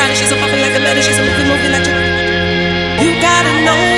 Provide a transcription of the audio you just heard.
body, she's so poppin' like a letter, she's a movie, movie like you gotta know